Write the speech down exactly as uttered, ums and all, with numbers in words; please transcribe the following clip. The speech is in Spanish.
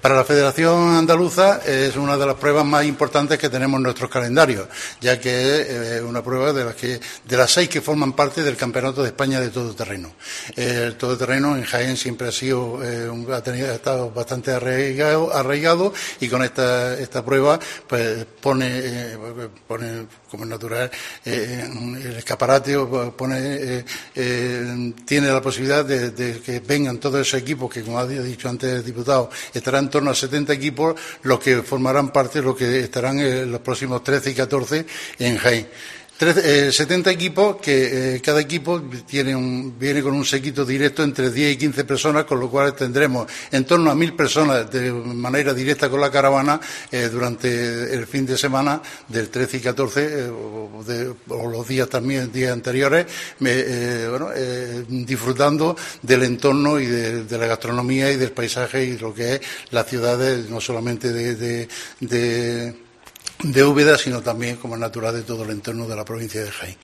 Para la Federación Andaluza es una de las pruebas más importantes que tenemos en nuestros calendarios, ya que es eh, una prueba de las que de las seis que forman parte del Campeonato de España de Todoterreno. Eh, el todoterreno en Jaén siempre ha sido eh, un, ha, tenido, ha estado bastante arraigado, arraigado y con esta esta prueba pues pone eh, pone como es natural eh, el escaparate pone eh, eh, tiene la posibilidad de, de que vengan todos esos equipos que, como ha dicho antes el diputado, estarán en torno a setenta equipos los que formarán parte, los que estarán en los próximos trece y catorce en Jaén. trece, eh, setenta equipos que eh, cada equipo tiene un, viene con un séquito directo entre diez y quince personas, con lo cual tendremos en torno a mil personas de manera directa con la caravana eh, durante el fin de semana del trece y catorce eh, o, de, o los días también, días anteriores, eh, bueno, eh, disfrutando del entorno y de, de la gastronomía y del paisaje y lo que es las ciudades, no solamente de, de, de de Úbeda, sino también como natural de todo el entorno de la provincia de Jaén.